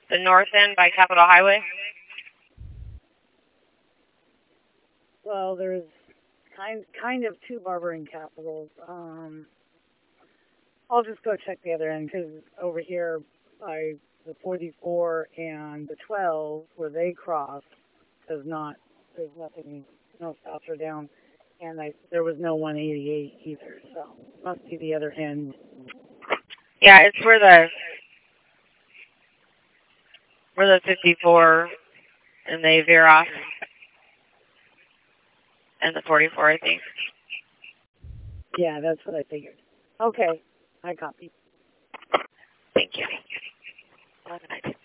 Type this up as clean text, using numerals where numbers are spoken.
The north end by Capitol Highway? Well, there's kind of two barbering capitals. I'll just go check the other end because over here by the 44 and the 12 where they cross, there's nothing, no stops are down, and there was no 188 either, so must be the other end. Yeah, it's where the 54 and they veer off, and the 44, I think. Yeah, that's what I figured. Okay, I copy. Thank you. 11:19.